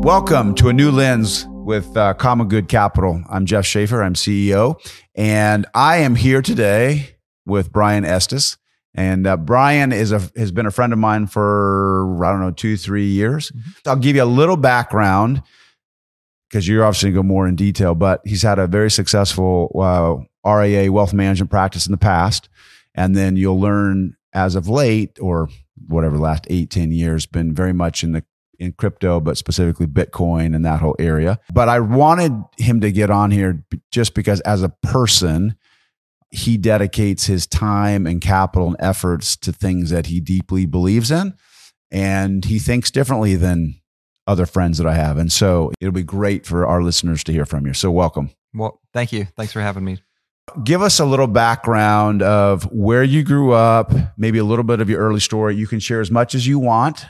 Welcome to A New Lens with Common Good Capital. I'm Jeff Schaefer. I'm CEO. And I am here today with Brian Estes. And Brian has been a friend of mine for, 2-3 years. I'll give you a little background because you're obviously going to go more in detail, but he's had a very successful RIA wealth management practice in the past. And then you'll learn as of late, or whatever, the last 8-10 years, been very much in crypto, but specifically Bitcoin and that whole area. But I wanted him to get on here just because as a person, he dedicates his time and capital and efforts to things that he deeply believes in. And he thinks differently than other friends that I have. And so it'll be great for our listeners to hear from you. So welcome. Well, thank you. Thanks for having me. Give us a little background of where you grew up, maybe a little bit of your early story. You can share as much as you want.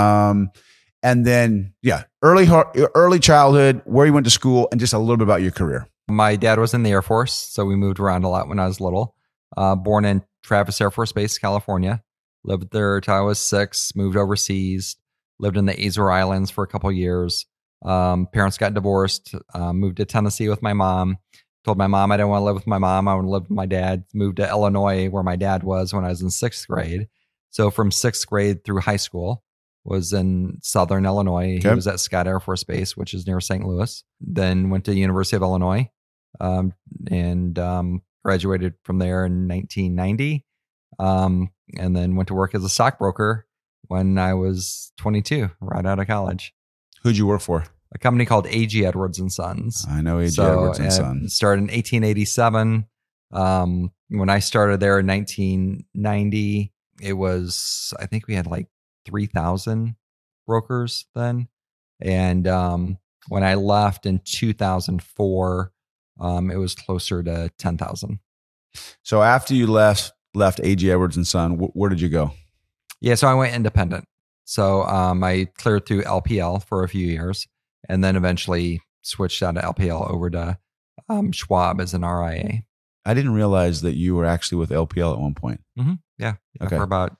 And then, early childhood, where you went to school, and just a little bit about your career. My dad was in the Air Force, so we moved around a lot when I was little. Born in Travis Air Force Base, California. Lived there till I was 6, moved overseas, lived in the Azores Islands for a couple of years. Parents got divorced, moved to Tennessee with my mom. Told my mom I didn't want to live with my mom. I want to live with my dad. Moved to Illinois, where my dad was when I was in 6th grade. So from 6th grade through high school, was in Southern Illinois. Okay. He was at Scott Air Force Base, which is near St. Louis. Then went to University of Illinois and graduated from there in 1990. And then went to work as a stockbroker when I was 22, right out of college. Who'd you work for? A company called A.G. Edwards & Sons. I know A.G. Edwards & Sons. Started in 1887. When I started there in 1990, it was, I think we had like 3,000 brokers then. And when I left in 2004, it was closer to 10,000. So after you left A.G. Edwards & Son, where did you go? Yeah, so I went independent. So I cleared through LPL for a few years and then eventually switched out of LPL over to Schwab as an RIA. I didn't realize that you were actually with LPL at one point. Mm-hmm. Yeah. Okay. For about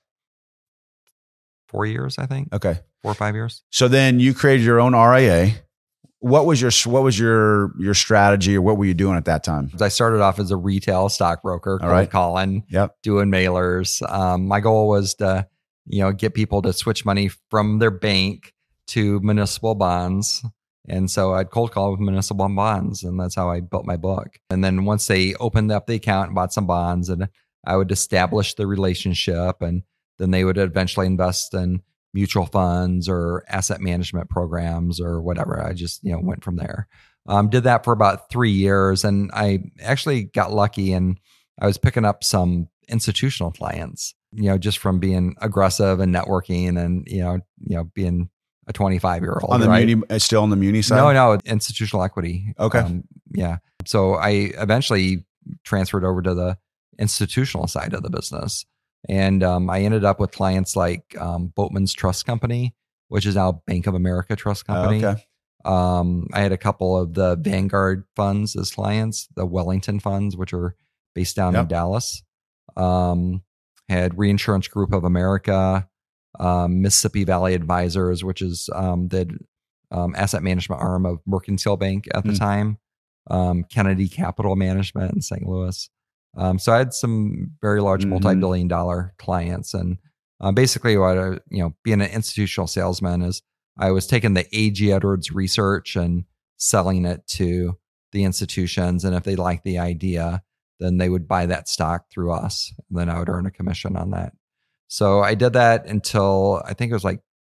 4 years, I think. Okay. 4 or 5 years. So then you created your own RIA. What was your strategy, or what were you doing at that time? I started off as a retail stockbroker, cold calling, doing mailers. My goal was to, get people to switch money from their bank to municipal bonds. And so I'd cold call with municipal bonds, and that's how I built my book. And then once they opened up the account and bought some bonds, and I would establish the relationship, and then they would eventually invest in mutual funds or asset management programs or whatever. I just, went from there. Did that for about 3 years, and I actually got lucky, and I was picking up some institutional clients, just from being aggressive and networking and, being a 25-year-old. On the muni, still on the muni side? No, institutional equity. Okay. Yeah. So I eventually transferred over to the institutional side of the business. And I ended up with clients like Boatman's Trust Company, which is now Bank of America Trust Company. Okay. I had a couple of the Vanguard funds as clients, the Wellington funds, which are based down in Dallas. Had Reinsurance Group of America, Mississippi Valley Advisors, which is the asset management arm of Mercantile Bank at the time, Kennedy Capital Management in St. Louis. So I had some very large multi-billion-dollar clients, and basically, what being an institutional salesman is, I was taking the A.G. Edwards research and selling it to the institutions, and if they liked the idea, then they would buy that stock through us, and then I would earn a commission on that. So I did that until I think it was like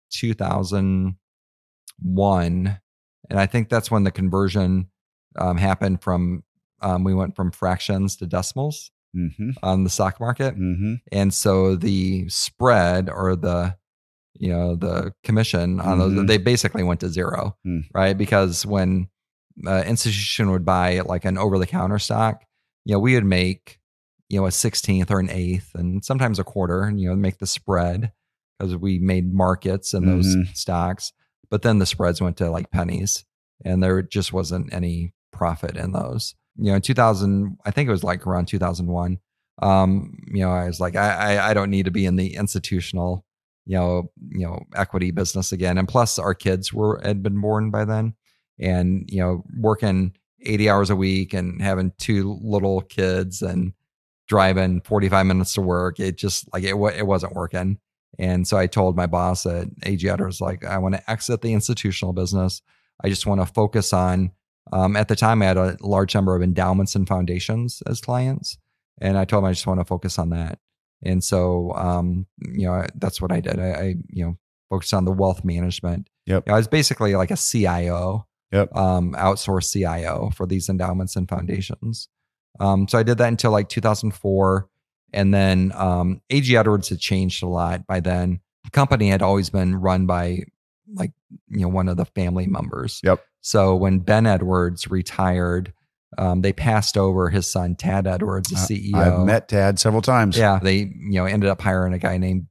2001, and I think that's when the conversion happened from. We went from fractions to decimals on the stock market. And so the spread, or the commission on those, they basically went to zero, right? Because when institution would buy like an over-the-counter stock, we would make, a 16th or an eighth and sometimes a quarter, and, make the spread because we made markets in those stocks. But then the spreads went to like pennies, and there just wasn't any profit in those. In 2000, I think it was like around 2001, I was like, I don't need to be in the institutional equity business again. And plus our kids had been born by then, and, working 80 hours a week and having 2 little kids and driving 45 minutes to work. It just it wasn't working. And so I told my boss at AG Edwards, I want to exit the institutional business. I just want to focus on, at the time I had a large number of endowments and foundations as clients. And I told him I just want to focus on that. And so, that's what I did. I focused on the wealth management. Yep. I was basically like a CIO, yep. Outsourced CIO for these endowments and foundations. So I did that until 2004. And then AG Edwards had changed a lot by then. The company had always been run by one of the family members. Yep. So when Ben Edwards retired, they passed over his son, Tad Edwards, the CEO. I've met Tad several times. Yeah. They, ended up hiring a guy named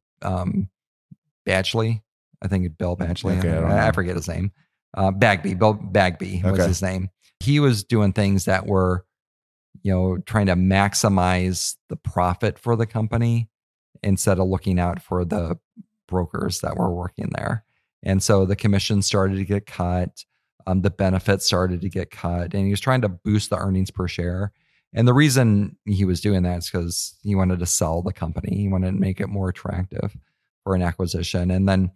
Badgley. I think Bill Badgley. Okay, I forget his name. Bill Bagby was his name. He was doing things that were, trying to maximize the profit for the company instead of looking out for the brokers that were working there. And so the commission started to get cut. The benefits started to get cut, and he was trying to boost the earnings per share. And the reason he was doing that is because he wanted to sell the company. He wanted to make it more attractive for an acquisition. And then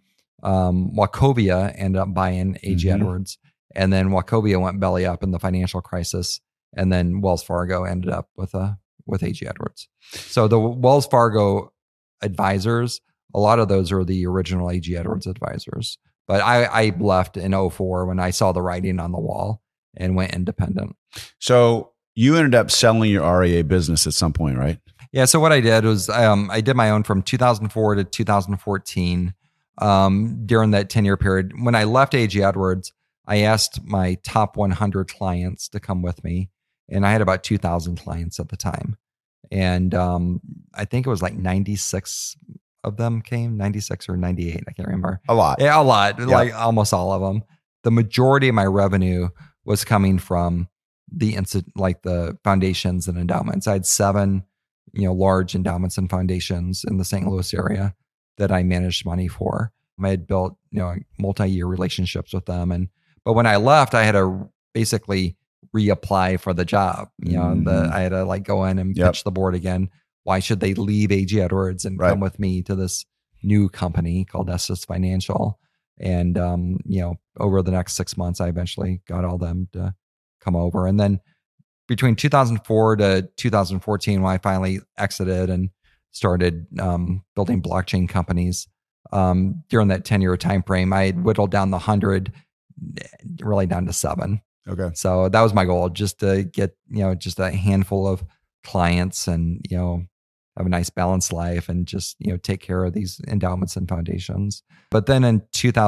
Wachovia ended up buying AG Edwards. And then Wachovia went belly up in the financial crisis. And then Wells Fargo ended up with AG Edwards. So the Wells Fargo advisors, a lot of those are the original AG Edwards advisors. But I left in 2004 when I saw the writing on the wall and went independent. So you ended up selling your RIA business at some point, right? Yeah. So what I did was I did my own from 2004 to 2014. During that 10-year period, when I left AG Edwards, I asked my top 100 clients to come with me. And I had about 2,000 clients at the time. And I think it was 96 of them came, 96 or 98. I can't remember. A lot. Yeah, a lot. Yeah. Almost all of them. The majority of my revenue was coming from the foundations and endowments. I had 7, large endowments and foundations in the St. Louis area that I managed money for. I had built, multi-year relationships with them. But when I left, I had to basically reapply for the job. I had to go in and pitch the board again. Why should they leave AG Edwards and come with me to this new company called Estes Financial? And, over the next 6 months, I eventually got all them to come over. And then between 2004 to 2014, when I finally exited and started building blockchain companies, during that 10-year time frame, I had whittled down the 100 really down to 7. Okay. So that was my goal, just to get, just a handful of clients and, have a nice balanced life and just, take care of these endowments and foundations. But then in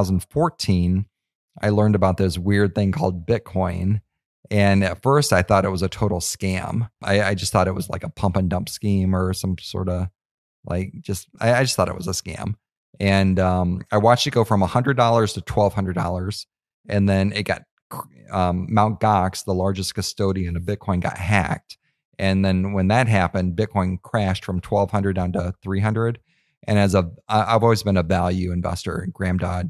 2014, I learned about this weird thing called Bitcoin. And at first I thought it was a total scam. I just thought it was like a pump and dump scheme or some sort of I just thought it was a scam. And I watched it go from $100 to $1,200. And then it got, Mt. Gox, the largest custodian of Bitcoin, got hacked. And then when that happened, Bitcoin crashed from 1,200 down to 300. And I've always been a value investor, Graham Dodd,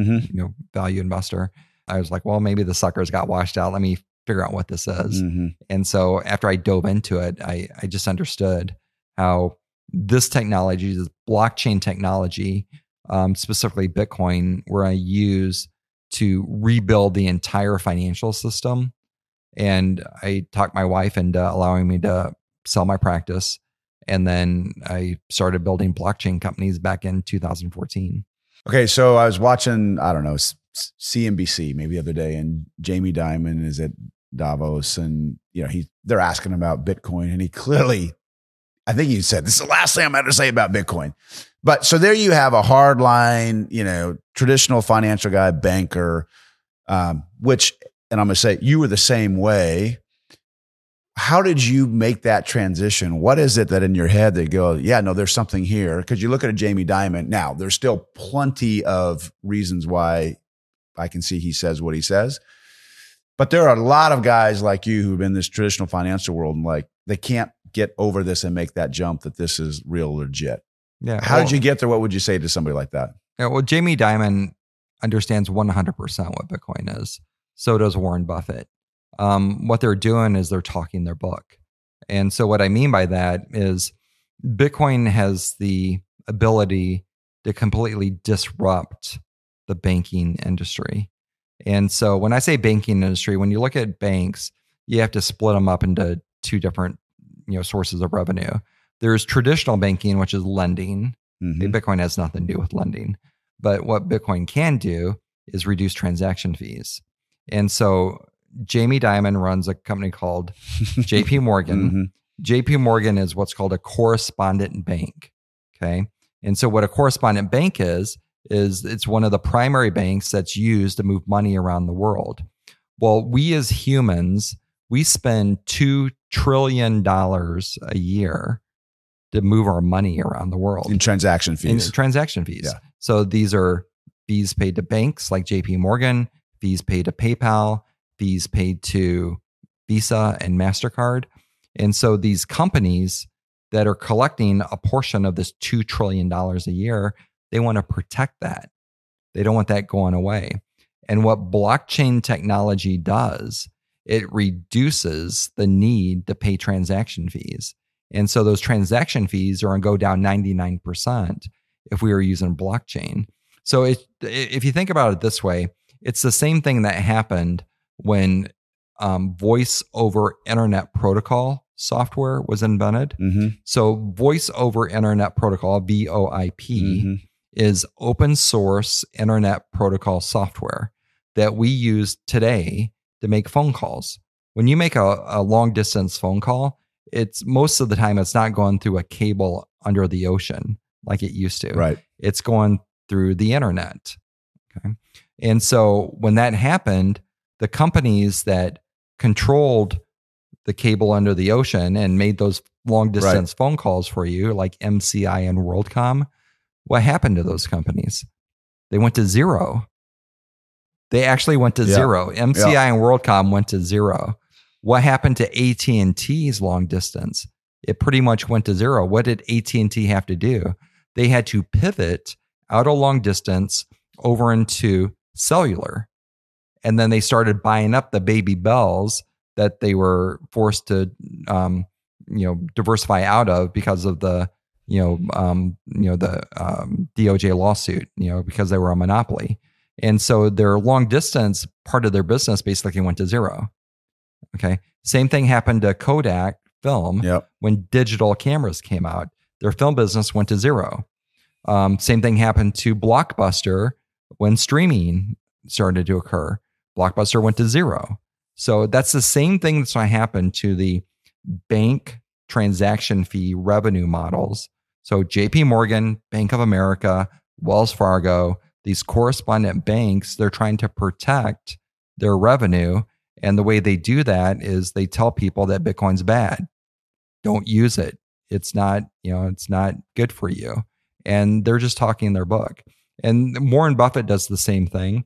value investor. I was like, well, maybe the suckers got washed out. Let me figure out what this is. And so after I dove into it, I just understood how this technology, this blockchain technology, specifically Bitcoin, were I use to rebuild the entire financial system. And I talked my wife into allowing me to sell my practice. And then I started building blockchain companies back in 2014. Okay. So I was watching, I don't know, CNBC maybe the other day, and Jamie Dimon is at Davos, and they're asking about Bitcoin, and he clearly, I think he said, this is the last thing I'm going to say about Bitcoin. But so there you have a hardline, traditional financial guy, banker, which, and I'm going to say you were the same way. How did you make that transition? What is it that in your head they go, yeah, no, there's something here? Because you look at a Jamie Dimon. Now, there's still plenty of reasons why I can see he says what he says. But there are a lot of guys like you who've been in this traditional financial world, and they can't get over this and make that jump that this is real legit. Yeah. How did you get there? What would you say to somebody like that? Yeah, well, Jamie Dimon understands 100% what Bitcoin is. So does Warren Buffett. What they're doing is they're talking their book. And so what I mean by that is Bitcoin has the ability to completely disrupt the banking industry. And so when I say banking industry, when you look at banks, you have to split them up into two different, sources of revenue. There's traditional banking, which is lending. Mm-hmm. Bitcoin has nothing to do with lending. But what Bitcoin can do is reduce transaction fees. And so Jamie Dimon runs a company called JP Morgan. Mm-hmm. JP Morgan is what's called a correspondent bank. Okay. And so what a correspondent bank is it's one of the primary banks that's used to move money around the world. Well, we as humans, we spend $2 trillion a year to move our money around the world. In transaction fees. Yeah. So these are fees paid to banks like JP Morgan, fees paid to PayPal, fees paid to Visa and MasterCard. And so these companies that are collecting a portion of this $2 trillion a year, they want to protect that. They don't want that going away. And what blockchain technology does, it reduces the need to pay transaction fees. And so those transaction fees are going to go down 99% if we were using blockchain. So if you think about it this way, it's the same thing that happened when voice over internet protocol software was invented. Mm-hmm. So voice over internet protocol, VoIP, mm-hmm. is open source internet protocol software that we use today to make phone calls. When you make a long distance phone call, it's most of the time it's not going through a cable under the ocean like it used to. Right. It's going through the internet. Okay. And so when that happened, the companies that controlled the cable under the ocean and made those long distance phone calls for you, like MCI and WorldCom, what happened to those companies? They went to zero. They actually went to zero. MCI and WorldCom went to zero. What happened to AT&T's long distance? It pretty much went to zero. What did AT&T have to do? They had to pivot out of long distance over into cellular. And then they started buying up the baby bells that they were forced to, diversify out of because of the, DOJ lawsuit, because they were a monopoly. And so their long distance part of their business basically went to zero. Okay. Same thing happened to Kodak film when digital cameras came out. Their film business went to zero. Same thing happened to Blockbuster when streaming started to occur. Blockbuster went to zero. So that's the same thing that's going to happen to the bank transaction fee revenue models. So JP Morgan, Bank of America, Wells Fargo, these correspondent banks, they're trying to protect their revenue. And the way they do that is they tell people that Bitcoin's bad. Don't use it. It's not, it's not good for you. And they're just talking their book. And Warren Buffett does the same thing.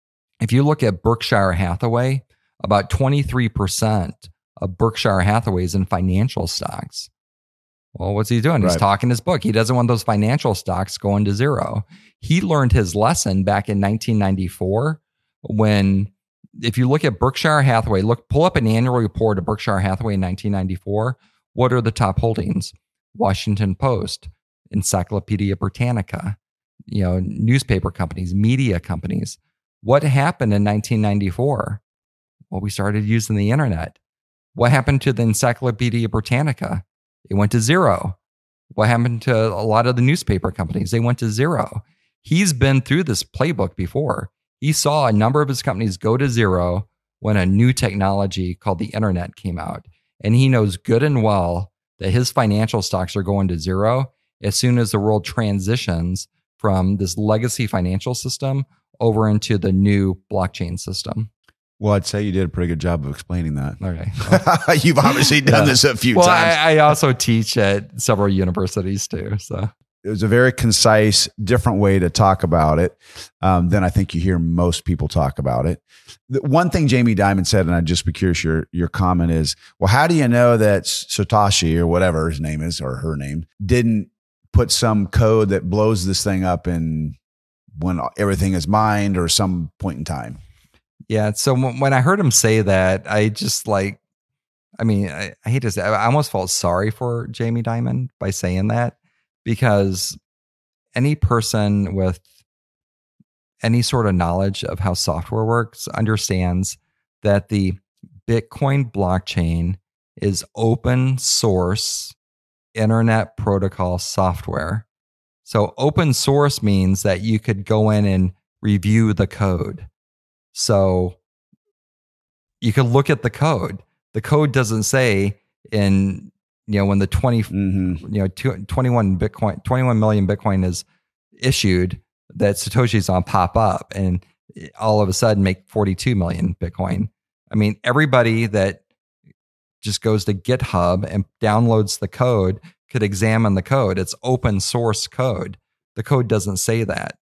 If you look at Berkshire Hathaway, about 23% of Berkshire Hathaway is in financial stocks. Well, what's he doing? He's talking his book. He doesn't want those financial stocks going to zero. He learned his lesson back in 1994 when, if you look at Berkshire Hathaway, pull up an annual report of Berkshire Hathaway in 1994. What are the top holdings? Washington Post, Encyclopedia Britannica, newspaper companies, media companies. What happened in 1994? Well, we started using the internet. What happened to the Encyclopedia Britannica? It went to zero. What happened to a lot of the newspaper companies? They went to zero. He's been through this playbook before. He saw a number of his companies go to zero when a new technology called the internet came out. And he knows good and well that his financial stocks are going to zero as soon as the world transitions from this legacy financial system over into the new blockchain system. Well, I'd say you did a pretty good job of explaining that. Okay. Well, you've obviously done this a few times. I also teach at several universities too. So it was a very concise, different way to talk about it than I think you hear most people talk about it. The one thing Jamie Dimon said, and I'd just be curious your comment is, well, how do you know that Satoshi or whatever his name is or her name didn't put some code that blows this thing up in when everything is mined or some point in time. Yeah. So when I heard him say that, I just I hate to say, I almost felt sorry for Jamie Dimon by saying that, because any person with any sort of knowledge of how software works understands that the Bitcoin blockchain is open source internet protocol software. So open source means that you could go in and review the code. So you could look at the code. The code doesn't say when the 21 million Bitcoin is issued that Satoshi's on pop up and all of a sudden make 42 million Bitcoin. I mean, everybody that just goes to GitHub and downloads the code could examine the code. It's open source code. The code doesn't say that.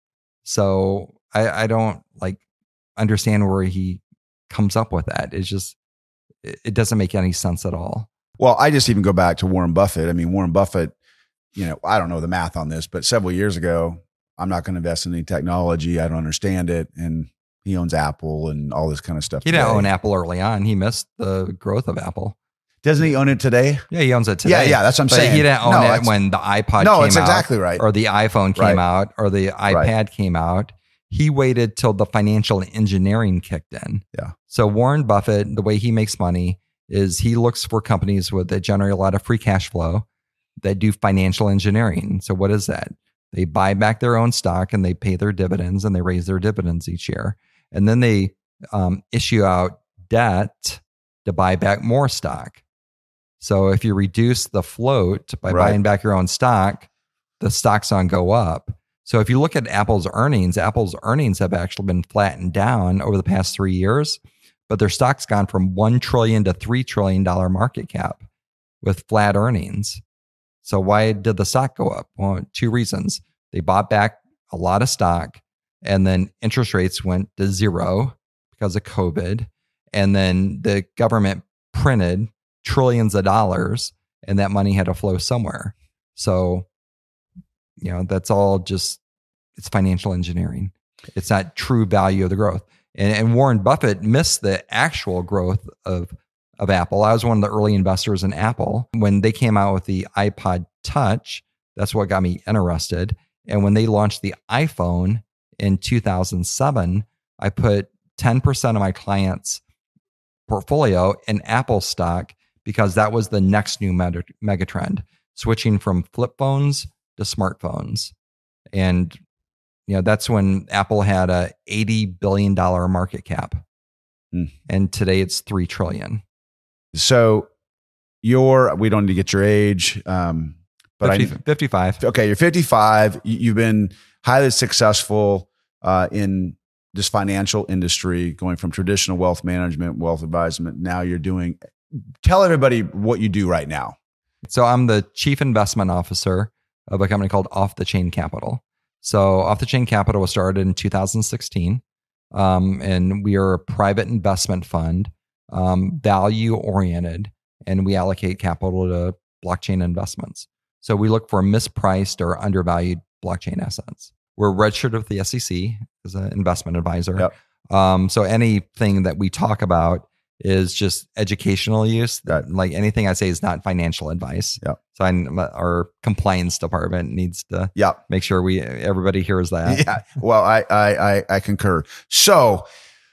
So I don't understand where he comes up with that. It's just, it doesn't make any sense at all. Well, I just even go back to Warren Buffett. I mean, Warren Buffett, I don't know the math on this, but several years ago, I'm not going to invest in any technology. I don't understand it. And he owns Apple and all this kind of stuff. He didn't own Apple early on. He missed the growth of Apple. Doesn't he own it today? Yeah, he owns it today. Yeah, that's what I'm saying. He didn't own it when the iPod came out. No, it's exactly right. Or the iPhone came out, or the iPad came out. He waited till the financial engineering kicked in. Yeah. So Warren Buffett, the way he makes money is he looks for companies that generate a lot of free cash flow that do financial engineering. So what is that? They buy back their own stock and they pay their dividends and they raise their dividends each year. And then they issue out debt to buy back more stock. So if you reduce the float by buying back your own stock, the stock's on go up. So if you look at Apple's earnings have actually been flattened down over the past 3 years, but their stock's gone from $1 trillion to $3 trillion market cap with flat earnings. So why did the stock go up? Well, two reasons. They bought back a lot of stock, and then interest rates went to zero because of COVID. And then the government printed trillions of dollars, and that money had to flow somewhere. So, that's all just, it's financial engineering. It's not true value of the growth. And Warren Buffett missed the actual growth of Apple. I was one of the early investors in Apple. When they came out with the iPod Touch, that's what got me interested. And when they launched the iPhone in 2007, I put 10% of my clients' portfolio in Apple stock because that was the next new megatrend, switching from flip phones to smartphones. And that's when Apple had a $80 billion market cap. And today it's $3 trillion. So we don't need to get your age, but 55. Okay, you're 55. You've been highly successful in this financial industry, going from traditional wealth management, wealth advisement. Now tell everybody what you do right now. So I'm the chief investment officer of a company called Off the Chain Capital. So Off the Chain Capital was started in 2016. And we are a private investment fund, value oriented, and we allocate capital to blockchain investments. So we look for mispriced or undervalued blockchain assets. We're registered with the SEC as an investment advisor. Yep. So anything that we talk about is just educational use. Like anything I say is not financial advice. Yep. So our compliance department needs to make sure everybody hears that. Yeah. Well, I concur. So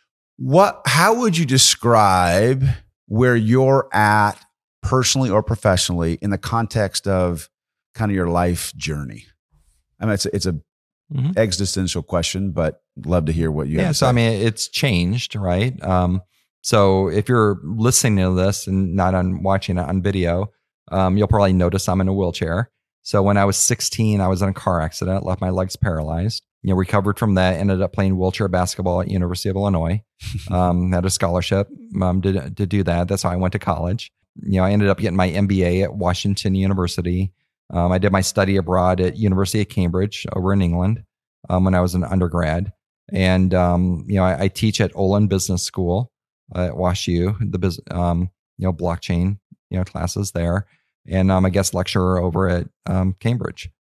how would you describe where you're at personally or professionally in the context of kind of your life journey? I mean, it's a existential question, but love to hear what you have to say. So I mean, it's changed, right? So if you're listening to this and not watching it on video, you'll probably notice I'm in a wheelchair. So when I was 16, I was in a car accident, left my legs paralyzed. Recovered from that, ended up playing wheelchair basketball at University of Illinois. Had a scholarship to do that. That's how I went to college. I ended up getting my MBA at Washington University. I did my study abroad at University of Cambridge over in England when I was an undergrad. And I teach at Olin Business School at WashU, the blockchain classes there, and I'm a guest lecturer over at Cambridge.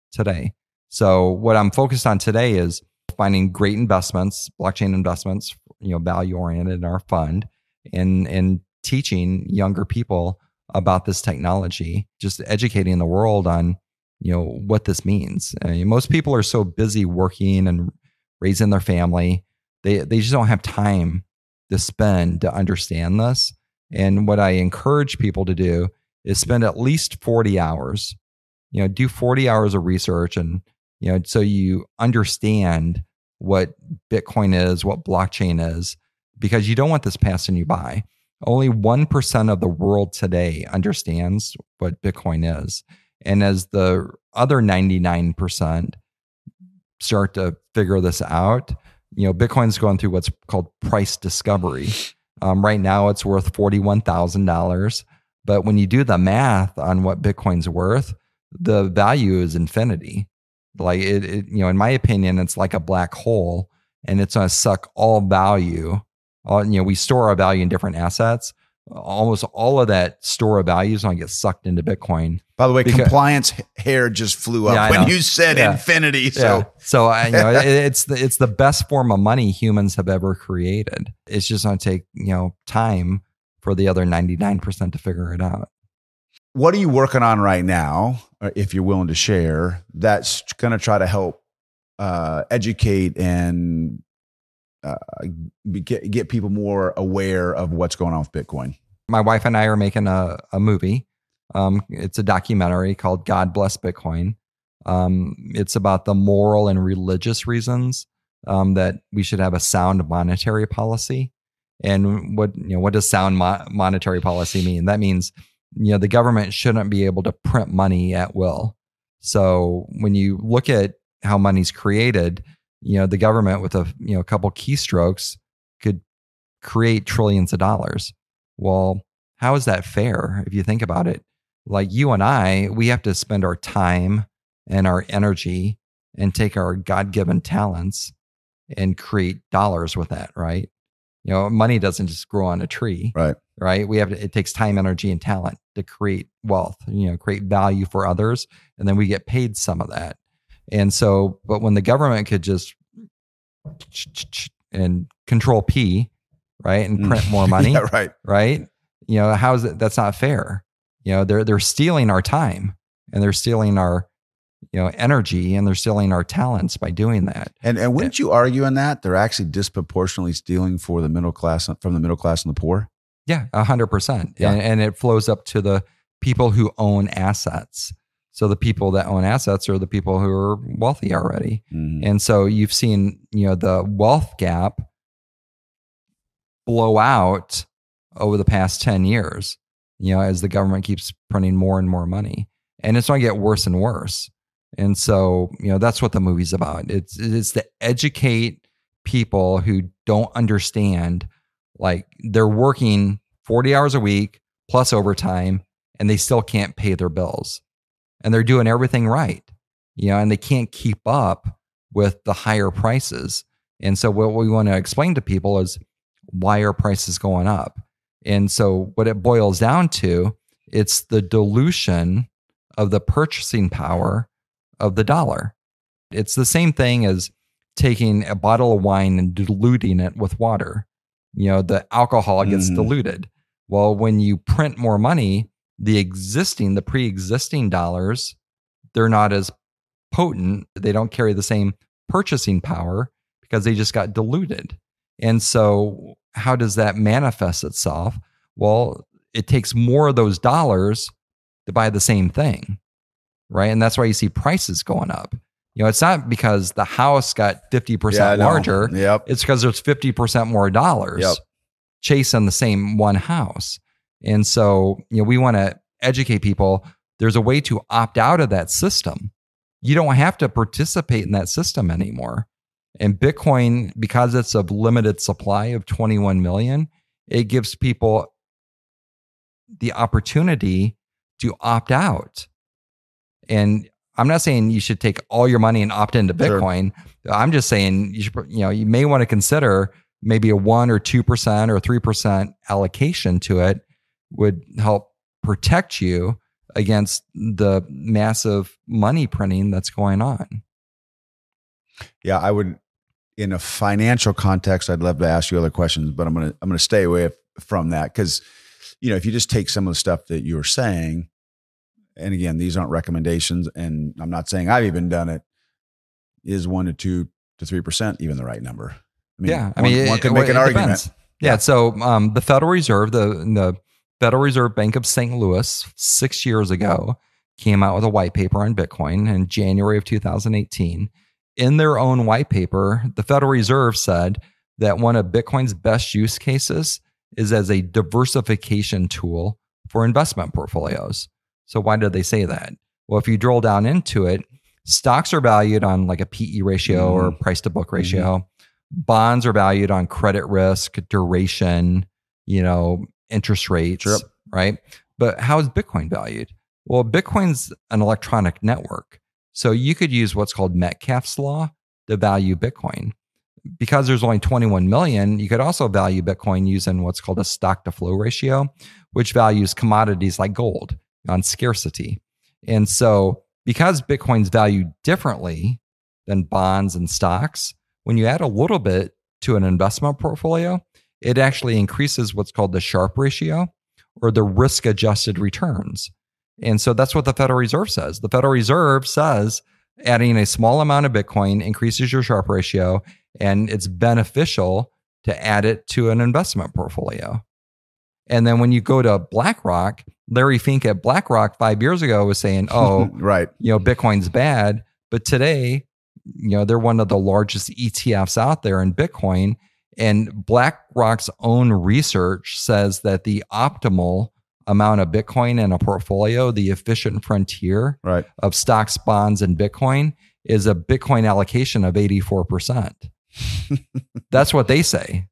today. So what I'm focused on today is finding great investments, blockchain investments, value oriented in our fund, and teaching younger people about this technology, just educating the world on, what this means. Most people are so busy working and raising their family, they just don't have time to spend to understand this. And what I encourage people to do is spend at least 40 hours, do 40 hours of research, and, so you understand what Bitcoin is, what blockchain is, because you don't want this passing you by. Only 1% of the world today understands what Bitcoin is. And as the other 99% start to figure this out, Bitcoin's going through what's called price discovery. Right now it's worth $41,000. But when you do the math on what Bitcoin's worth, the value is infinity. Like in my opinion, it's like a black hole, and it's going to suck all value. We store our value in different assets. Almost all of that store of value is going to get sucked into Bitcoin. By the way, compliance hair just flew up when you said infinity. So it's the best form of money humans have ever created. It's just going to take time for the other 99% to figure it out. What are you working on right now, if you're willing to share, that's going to try to help educate and get people more aware of what's going on with Bitcoin? My wife and I are making a movie. It's a documentary called God Bless Bitcoin. It's about the moral and religious reasons that we should have a sound monetary policy. And what does sound monetary policy mean? That means the government shouldn't be able to print money at will. So when you look at how money's created, the government with a couple keystrokes could create trillions of dollars. Well, how is that fair if you think about it? Like you and I, we have to spend our time and our energy and take our God-given talents and create dollars with that, right? Money doesn't just grow on a tree, right? It takes time, energy, and talent to create wealth, create value for others. And then we get paid some of that. And so, but when the government could just and control P, right, and print more money, right? How is it? That's not fair. They're stealing our time, and they're stealing our energy, and they're stealing our talents by doing that. And wouldn't you argue in that they're actually disproportionately stealing from the middle class and the poor? Yeah, 100%. Yeah. And it flows up to the people who own assets. So the people that own assets are the people who are wealthy already. Mm-hmm. And so you've seen, the wealth gap blow out over the past 10 years, as the government keeps printing more and more money. And it's going to get worse and worse. And so, that's what the movie's about. It's to educate people who don't understand, like they're working 40 hours a week plus overtime, and they still can't pay their bills. And they're doing everything right, and they can't keep up with the higher prices. And so what we want to explain to people is why are prices going up? And so what it boils down to, it's the dilution of the purchasing power of the dollar. It's the same thing as taking a bottle of wine and diluting it with water. The alcohol gets diluted. Well, when you print more money, the pre-existing dollars, they're not as potent. They don't carry the same purchasing power because they just got diluted. And so how does that manifest itself? Well, it takes more of those dollars to buy the same thing, right? And that's why you see prices going up. It's not because the house got 50% larger. Yep. It's because there's 50% more dollars chasing the same one house. And so, we want to educate people. There's a way to opt out of that system. You don't have to participate in that system anymore. And Bitcoin, because it's a limited supply of 21 million, it gives people the opportunity to opt out. And I'm not saying you should take all your money and opt into Bitcoin. Sure. I'm just saying you may want to consider maybe a 1 or 2% or 3% allocation to it would help protect you against the massive money printing that's going on. Yeah, I would, in a financial context, I'd love to ask you other questions, but I'm gonna stay away from that because, if you just take some of the stuff that you were saying, and again, these aren't recommendations, and I'm not saying I've even done it, is 1 to 2 to 3% even the right number? One could make an argument. Depends. Yeah. So the Federal Reserve, the Federal Reserve Bank of St. Louis, 6 years ago, came out with a white paper on Bitcoin in January of 2018. In their own white paper, the Federal Reserve said that one of Bitcoin's best use cases is as a diversification tool for investment portfolios. So why did they say that? Well, if you drill down into it, stocks are valued on like a PE ratio or price to book ratio. Bonds are valued on credit risk, duration, interest rates, right? But how is Bitcoin valued? Well, Bitcoin's an electronic network. So you could use what's called Metcalfe's law to value Bitcoin. Because there's only 21 million, you could also value Bitcoin using what's called a stock to flow ratio, which values commodities like gold on scarcity. And so because Bitcoin's valued differently than bonds and stocks, when you add a little bit to an investment portfolio, it actually increases what's called the Sharpe ratio or the risk adjusted returns. And so that's what the Federal Reserve says. The Federal Reserve says adding a small amount of Bitcoin increases your Sharpe ratio, and it's beneficial to add it to an investment portfolio. And then when you go to BlackRock, Larry Fink at BlackRock 5 years ago was saying, right, Bitcoin's bad. But today, they're one of the largest ETFs out there in Bitcoin. And BlackRock's own research says that the optimal amount of Bitcoin in a portfolio, the efficient frontier of stocks, bonds, and Bitcoin, is a Bitcoin allocation of 84%. That's what they say.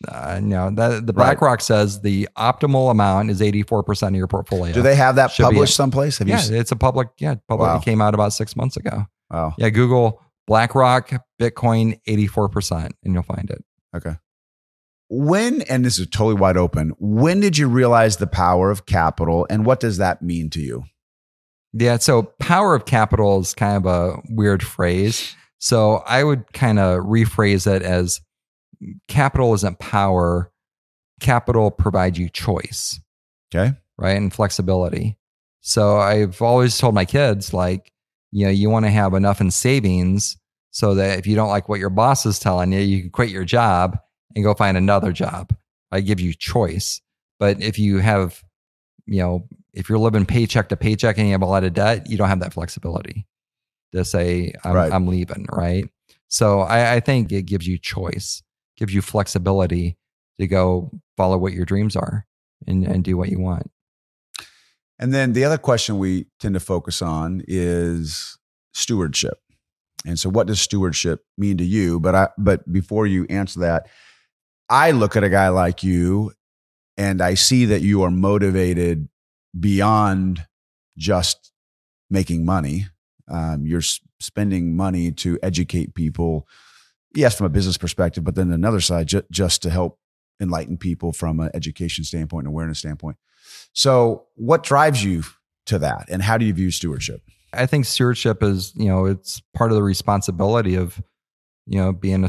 The BlackRock says the optimal amount is 84% of your portfolio. Do they have that published someplace? It's a public. Yeah, public. Wow. It came out about 6 months ago. Wow. Yeah, Google BlackRock Bitcoin 84%, and you'll find it. Okay. When, and this is totally wide open, when did you realize the power of capital, and what does that mean to you? Yeah, so power of capital is kind of a weird phrase. So I would kind of rephrase it as capital isn't power. Capital provides you choice. Okay. Right. And flexibility. So I've always told my kids, you want to have enough in savings so that if you don't like what your boss is telling you, you can quit your job and go find another job. I give you choice. But if you have, if you're living paycheck to paycheck and you have a lot of debt, you don't have that flexibility to say, I'm leaving, right? So I think it gives you choice, gives you flexibility to go follow what your dreams are and do what you want. And then the other question we tend to focus on is stewardship. And so what does stewardship mean to you? But before you answer that, I look at a guy like you and I see that you are motivated beyond just making money. You're spending money to educate people, yes, from a business perspective, but then another side, just to help enlighten people from an education standpoint and awareness standpoint. So what drives you to that, and how do you view stewardship? I think stewardship is, it's part of the responsibility of, being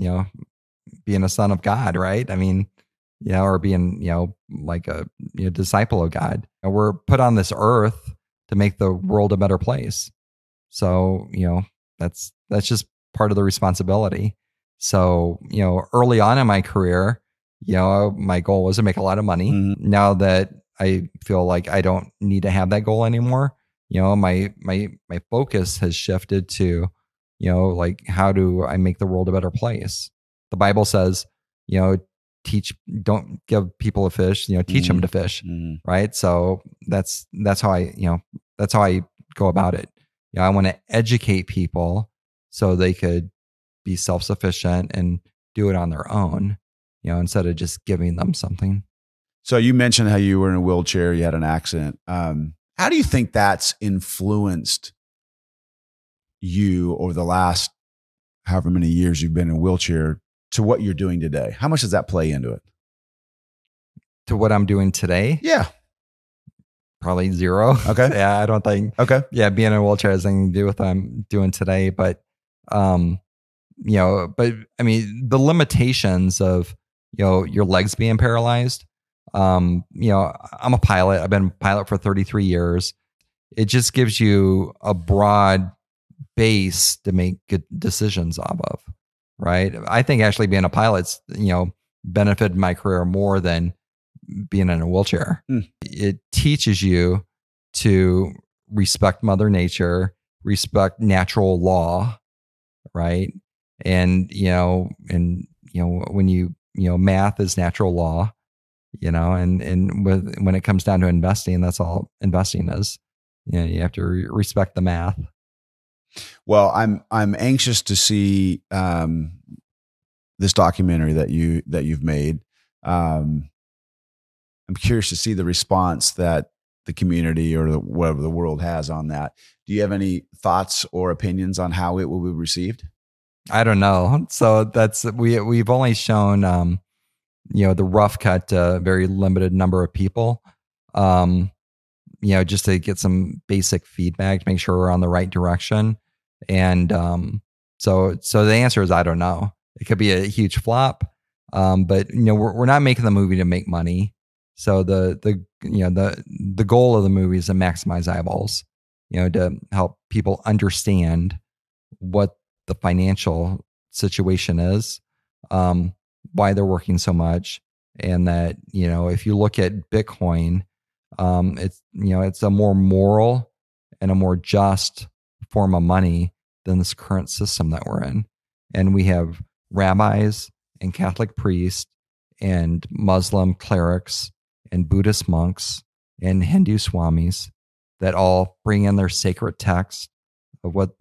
a son of God, right? I mean, or being, like a disciple of God. We're put on this earth to make the world a better place. So, that's just part of the responsibility. So, early on in my career, my goal was to make a lot of money. Mm-hmm. Now that I feel like I don't need to have that goal anymore, my focus has shifted to, how do I make the world a better place? The Bible says, don't give people a fish, teach them to fish. Mm-hmm. Right. So that's how I go about it. I want to educate people so they could be self-sufficient and do it on their own, instead of just giving them something. So you mentioned how you were in a wheelchair, you had an accident. How do you think that's influenced you over the last however many years you've been in a wheelchair to what you're doing today? How much does that play into it? To what I'm doing today? Yeah. Probably zero. Okay. Yeah, I don't think. Okay. Yeah, being in a wheelchair has anything to do with what I'm doing today. But, but I mean, the limitations of, your legs being paralyzed. I'm a pilot. I've been a pilot for 33 years. It just gives you a broad base to make good decisions off of, right? I think actually being a pilot's, benefited my career more than being in a wheelchair. It teaches you to respect Mother Nature, respect natural law, right? And when math is natural law, and when it comes down to investing, that's all investing is. You have to respect the math. Well, I'm anxious to see this documentary that you've made. I'm curious to see the response that the community or whatever the world has on that. Do you have any thoughts or opinions on how it will be received? I don't know. So we've only shown, the rough cut to a very limited number of people, just to get some basic feedback to make sure we're on the right direction. And so the answer is I don't know. It could be a huge flop, but we're not making the movie to make money. So the goal of the movie is to maximize eyeballs, to help people understand what the financial situation is, why they're working so much, and that if you look at Bitcoin, it's a more moral and a more just form of money than this current system that we're in. And we have rabbis and Catholic priests and Muslim clerics and Buddhist monks and Hindu swamis that all bring in their sacred text of what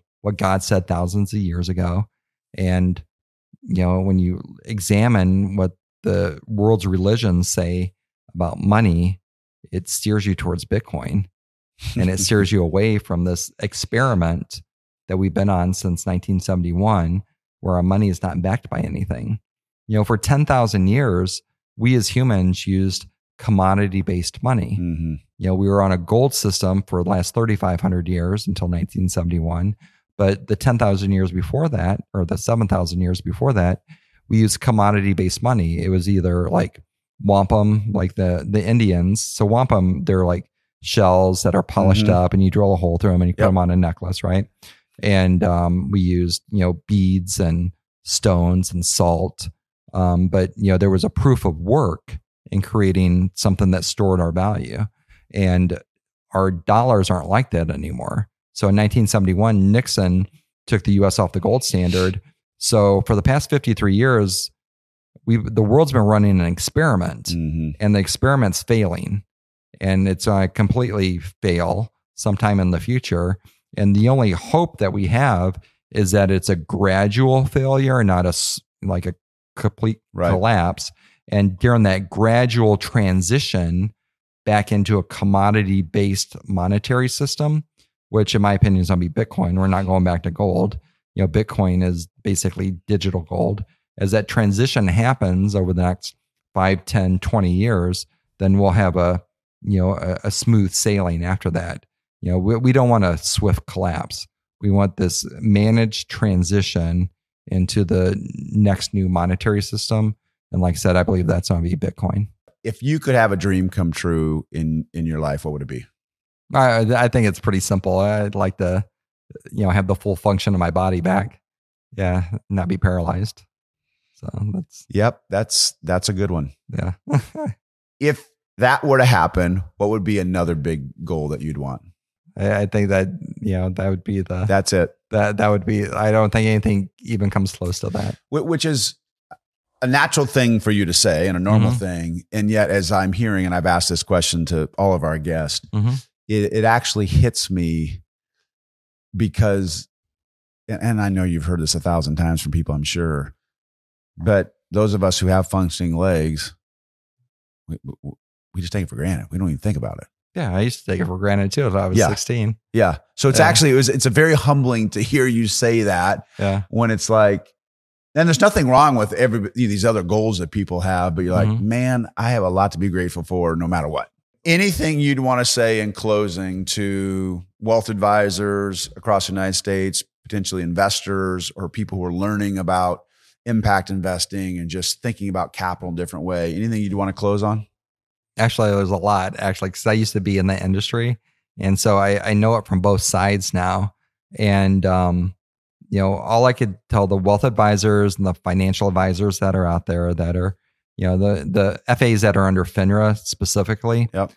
God said thousands of years ago. And, when you examine what the world's religions say about money, it steers you towards Bitcoin and it steers you away from this experiment that we've been on since 1971, where our money is not backed by anything. For 10,000 years, we as humans used commodity-based money. Mm-hmm. We were on a gold system for the last 3,500 years until 1971. But the 10,000 years before that, or the 7,000 years before that, we used commodity-based money. It was either like wampum, like the Indians. So wampum, they're like shells that are polished up, and you drill a hole through them and you put them on a necklace, right? And we used, beads and stones and salt. But there was a proof of work in creating something that stored our value. And our dollars aren't like that anymore. So in 1971, Nixon took the U.S. off the gold standard. So for the past 53 years, the world's been running an experiment, and the experiment's failing, and it's going to completely fail sometime in the future. And the only hope that we have is that it's a gradual failure, not a complete collapse. And during that gradual transition back into a commodity-based monetary system, which in my opinion is going to be Bitcoin. We're not going back to gold. Bitcoin is basically digital gold. As that transition happens over the next 5, 10, 20 years, then we'll have a smooth sailing after that. We don't want a swift collapse. We want this managed transition into the next new monetary system. And like I said, I believe that's going to be Bitcoin. If you could have a dream come true in your life, what would it be? I think it's pretty simple. I'd like to, have the full function of my body back. Yeah, not be paralyzed. So that's a good one. Yeah. If that were to happen, what would be another big goal that you'd want? I think that that would be that's it. That would be. I don't think anything even comes close to that. Which is a natural thing for you to say and a normal thing, and yet as I'm hearing, and I've asked this question to all of our guests, it actually hits me because, and I know you've heard this 1,000 times from people, I'm sure, but those of us who have functioning legs, we just take it for granted. We don't even think about it. Yeah, I used to take it for granted too. If I was 16. Yeah. So it's actually, it's a very humbling to hear you say that. Yeah. When it's like, and there's nothing wrong with these other goals that people have, but you're like, man, I have a lot to be grateful for no matter what. Anything you'd want to say in closing to wealth advisors across the United States, potentially investors or people who are learning about impact investing and just thinking about capital in a different way? Anything you'd want to close on? Actually, there's a lot, because I used to be in the industry. And so I know it from both sides now. And, all I could tell the wealth advisors and the financial advisors that are out there that are, the FAs that are under FINRA specifically, yep.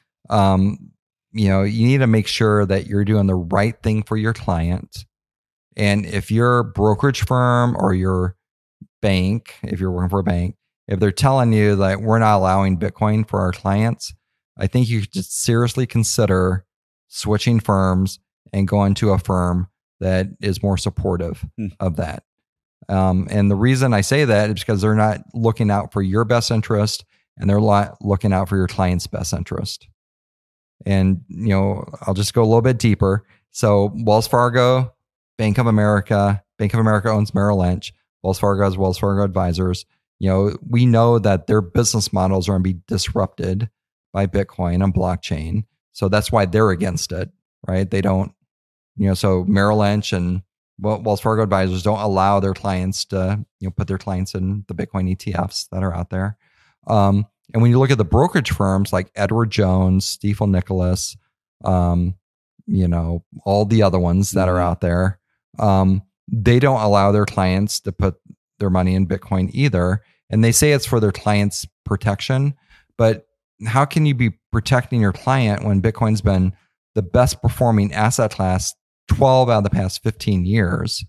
You need to make sure that you're doing the right thing for your client. And if your brokerage firm or your bank, if you're working for a bank, if they're telling you that we're not allowing Bitcoin for our clients, I think you should just seriously consider switching firms and going to a firm that is more supportive of that. And the reason I say that is because they're not looking out for your best interest, and they're looking out for your client's best interest. And, I'll just go a little bit deeper. So Wells Fargo, Bank of America owns Merrill Lynch. Wells Fargo has Wells Fargo Advisors. We know that their business models are going to be disrupted by Bitcoin and blockchain. So that's why they're against it, right? They don't, so Merrill Lynch and Wells Fargo Advisors don't allow their clients to, put their clients in the Bitcoin ETFs that are out there. And when you look at the brokerage firms like Edward Jones, Stifel Nicolaus, all the other ones that are out there, they don't allow their clients to put their money in Bitcoin either. And they say it's for their clients' protection. But how can you be protecting your client when Bitcoin's been the best performing asset class 12 out of the past 15 years?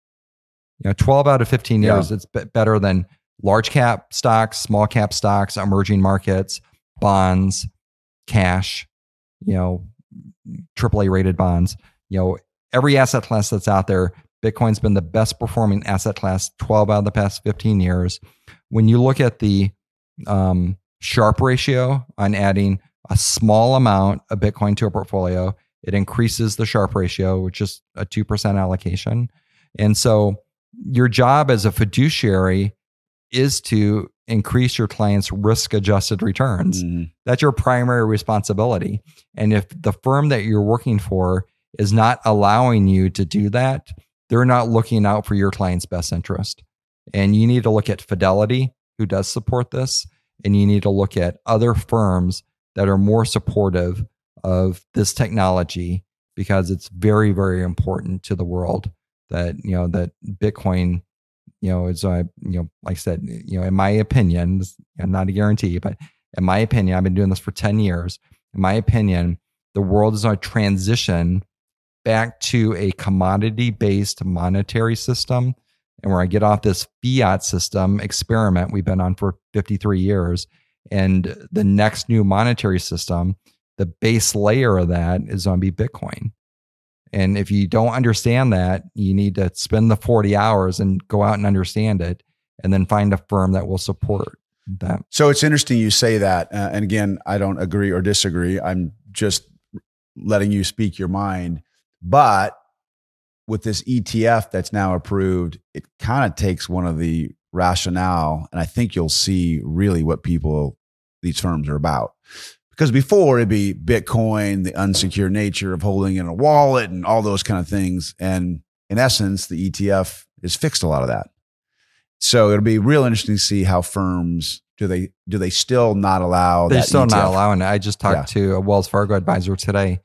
12 out of 15 years, it's better than large cap stocks, small cap stocks, emerging markets, bonds, cash, AAA rated bonds. Every asset class that's out there, Bitcoin's been the best performing asset class 12 out of the past 15 years. When you look at the Sharpe ratio on adding a small amount of Bitcoin to a portfolio, it increases the Sharpe ratio, which is a 2% allocation. And so your job as a fiduciary is to increase your client's risk-adjusted returns. Mm-hmm. That's your primary responsibility. And if the firm that you're working for is not allowing you to do that, they're not looking out for your client's best interest. And you need to look at Fidelity, who does support this, and you need to look at other firms that are more supportive of this technology, because it's very, very important to the world that, that Bitcoin, is, like I said, in my opinion, not a guarantee, but in my opinion, I've been doing this for 10 years. In my opinion, the world is going to transition back to a commodity-based monetary system. And we're going to get off this fiat system experiment we've been on for 53 years. And the next new monetary system, the base layer of that is going to be Bitcoin. And if you don't understand that, you need to spend the 40 hours and go out and understand it, and then find a firm that will support that. So it's interesting you say that. And again, I don't agree or disagree. I'm just letting you speak your mind. But with this ETF that's now approved, it kind of takes one of the rationale, and I think you'll see really what these firms are about. Because before it'd be Bitcoin, the unsecured nature of holding in a wallet and all those kind of things. And in essence, the ETF has fixed a lot of that. So it'll be real interesting to see how firms, do they still not allow that? They're still ETF? Not allowing it. I just talked to a Wells Fargo advisor today.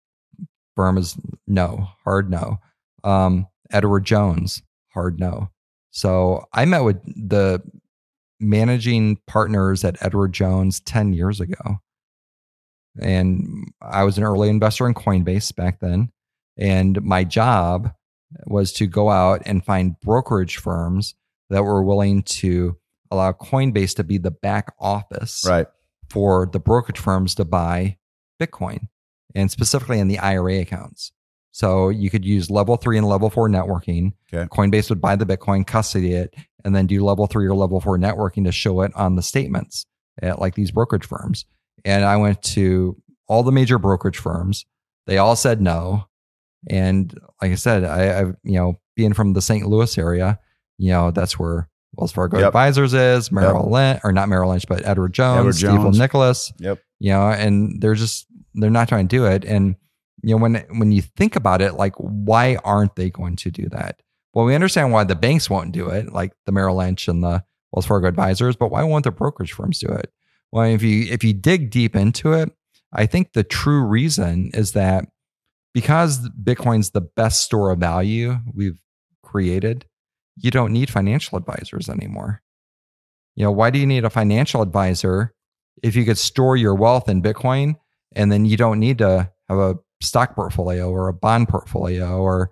Firm is no, hard no. Edward Jones, hard no. So I met with the managing partners at Edward Jones 10 years ago. And I was an early investor in Coinbase back then. And my job was to go out and find brokerage firms that were willing to allow Coinbase to be the back office for the brokerage firms to buy Bitcoin, and specifically in the IRA accounts. So you could use level 3 and level 4 networking. Okay. Coinbase would buy the Bitcoin, custody it, and then do level 3 or level 4 networking to show it on the statements at like these brokerage firms. And I went to all the major brokerage firms. They all said no. And like I said, I being from the St. Louis area, that's where Wells Fargo Advisors is, Merrill Lynch, or not Merrill Lynch, but Edward Jones, Stifel Nicolaus. and they're not trying to do it. And, when you think about it, like, why aren't they going to do that? Well, we understand why the banks won't do it, like the Merrill Lynch and the Wells Fargo advisors, but why won't the brokerage firms do it? Well, if you dig deep into it, I think the true reason is that because Bitcoin's the best store of value we've created, you don't need financial advisors anymore. Why do you need a financial advisor if you could store your wealth in Bitcoin and then you don't need to have a stock portfolio or a bond portfolio, or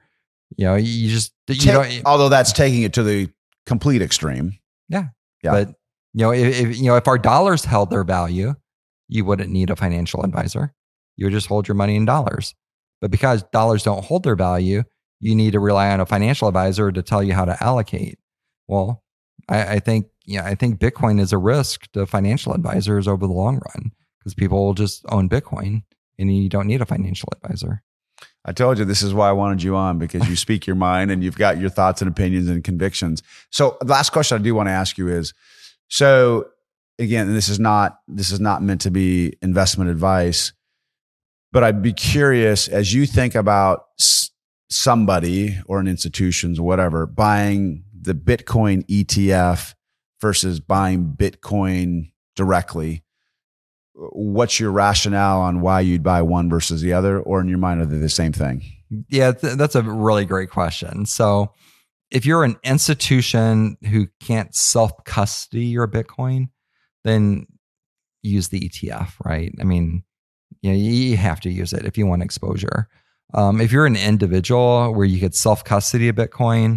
although that's taking it to the complete extreme. Yeah. But if our dollars held their value, you wouldn't need a financial advisor. You would just hold your money in dollars. But because dollars don't hold their value, you need to rely on a financial advisor to tell you how to allocate. Well, I think Bitcoin is a risk to financial advisors over the long run, because people will just own Bitcoin and you don't need a financial advisor. I told you this is why I wanted you on, because you speak your mind and you've got your thoughts and opinions and convictions. So the last question I do want to ask you is, so again, this is not meant to be investment advice, but I'd be curious, as you think about somebody or an institution or whatever buying the Bitcoin ETF versus buying Bitcoin directly, what's your rationale on why you'd buy one versus the other? Or in your mind, are they the same thing? Yeah, that's a really great question. So if you're an institution who can't self-custody your Bitcoin, then use the ETF, right? I mean, you have to use it if you want exposure. If you're an individual where you could self-custody a Bitcoin,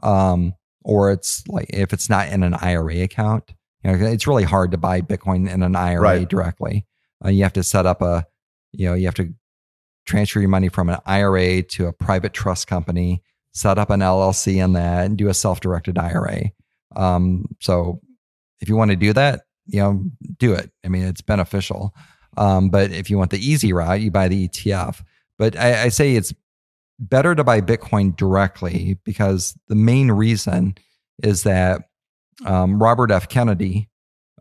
or it's like if it's not in an IRA account, it's really hard to buy Bitcoin in an IRA directly. You have to set up you have to transfer your money from an IRA to a private trust company, set up an LLC in that, and do a self-directed IRA. So if you want to do that, do it. I mean, it's beneficial. But if you want the easy route, you buy the ETF. But I say it's better to buy Bitcoin directly, because the main reason is that Robert F. Kennedy,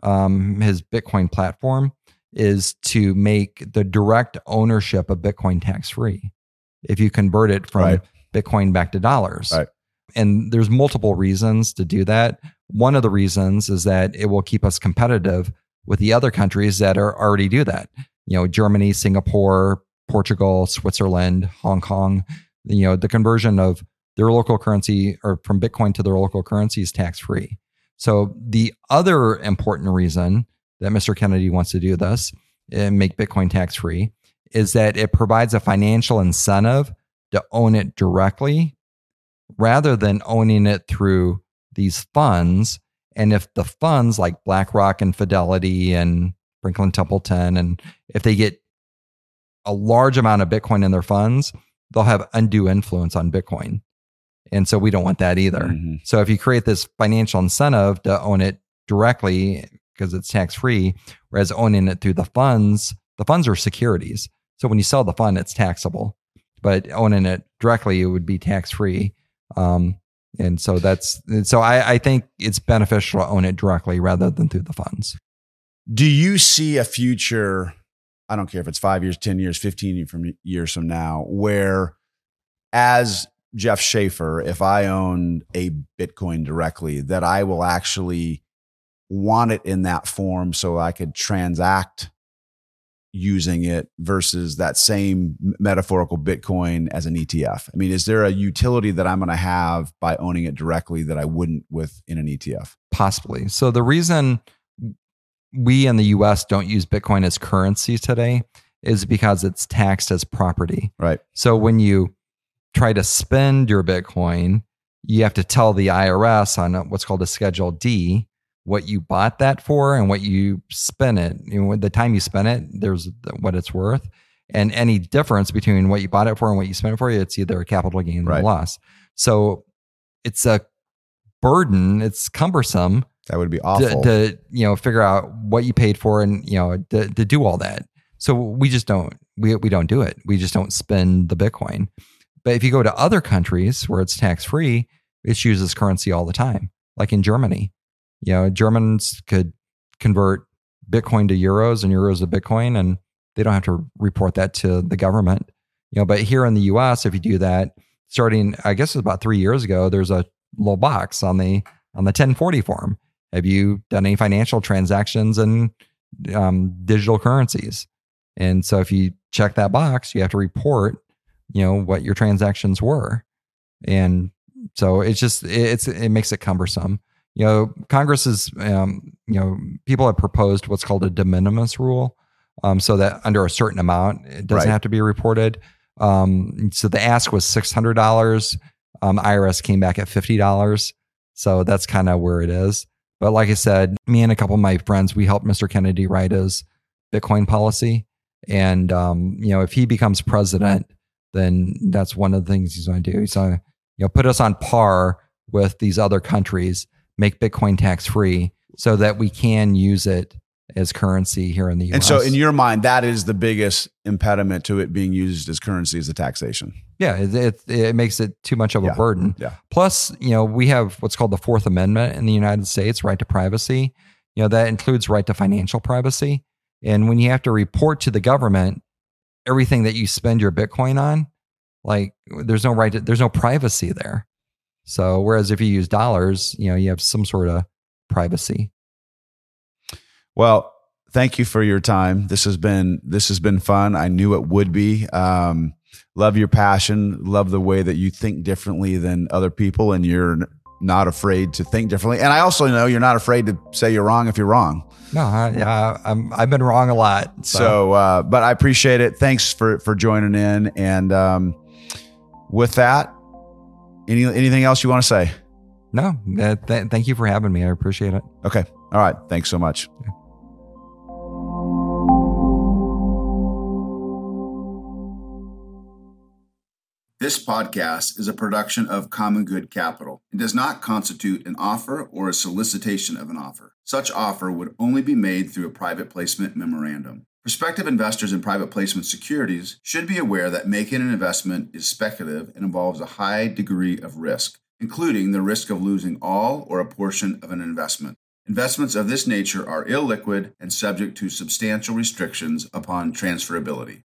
his Bitcoin platform is to make the direct ownership of Bitcoin tax-free if you convert it from Bitcoin back to dollars. Right. And there's multiple reasons to do that. One of the reasons is that it will keep us competitive with the other countries that already do that. Germany, Singapore, Portugal, Switzerland, Hong Kong. The conversion of their local currency or from Bitcoin to their local currency is tax-free. So the other important reason that Mr. Kennedy wants to do this and make Bitcoin tax-free is that it provides a financial incentive to own it directly rather than owning it through these funds. And if the funds like BlackRock and Fidelity and Franklin Templeton, and if they get a large amount of Bitcoin in their funds, they'll have undue influence on Bitcoin. And so we don't want that either. Mm-hmm. So if you create this financial incentive to own it directly because it's tax-free, whereas owning it through the funds are securities. So when you sell the fund, it's taxable, but owning it directly, it would be tax-free. And so I think it's beneficial to own it directly rather than through the funds. Do you see a future, I don't care if it's 5 years, 10 years, 15 years from now, where as Jeff Schaefer, if I own a Bitcoin directly, that I will actually want it in that form so I could transact using it versus that same metaphorical Bitcoin as an ETF? I mean, is there a utility that I'm going to have by owning it directly that I wouldn't in an ETF? Possibly. So the reason we in the US don't use Bitcoin as currency today is because it's taxed as property. Right. So when you try to spend your Bitcoin, you have to tell the IRS on what's called a Schedule D what you bought that for and what you spent it. The time you spent it, there's what it's worth. And any difference between what you bought it for and what you spent it for, it's either a capital gain or a loss. So it's a burden. It's cumbersome. That would be awful to figure out what you paid for and to do all that. So we just don't we don't do it. We just don't spend the Bitcoin. But if you go to other countries where it's tax free, it's used as currency all the time. Like in Germany, Germans could convert Bitcoin to euros and euros to Bitcoin, and they don't have to report that to the government. But here in the US, if you do that, starting, I guess it was about 3 years ago, there's a little box on the 1040 form. Have you done any financial transactions in digital currencies? And so if you check that box, you have to report, what your transactions were. And so it makes it cumbersome. Congress is, people have proposed what's called a de minimis rule, so that under a certain amount, it doesn't have to be reported. So the ask was $600. IRS came back at $50. So that's kind of where it is. But like I said, me and a couple of my friends, we helped Mr. Kennedy write his Bitcoin policy. And, if he becomes president, then that's one of the things he's going to do. He's going to, put us on par with these other countries, make Bitcoin tax free so that we can use it as currency here in the US. And so in your mind, that is the biggest impediment to it being used as currency, is the taxation. Yeah, it makes it too much of a burden. Yeah. Plus, we have what's called the Fourth Amendment in the United States, right to privacy. That includes right to financial privacy. And when you have to report to the government everything that you spend your Bitcoin on, like there's no privacy there. So whereas if you use dollars, you have some sort of privacy. Well, thank you for your time. This has been fun. I knew it would be. Love your passion. Love the way that you think differently than other people, and you're not afraid to think differently. And I also know you're not afraid to say you're wrong if you're wrong. No, I've been wrong a lot. So, but I appreciate it. Thanks for joining in. And with that, anything else you want to say? No, thank you for having me. I appreciate it. Okay. All right. Thanks so much. Yeah. This podcast is a production of Common Good Capital. It does not constitute an offer or a solicitation of an offer. Such offer would only be made through a private placement memorandum. Prospective investors in private placement securities should be aware that making an investment is speculative and involves a high degree of risk, including the risk of losing all or a portion of an investment. Investments of this nature are illiquid and subject to substantial restrictions upon transferability.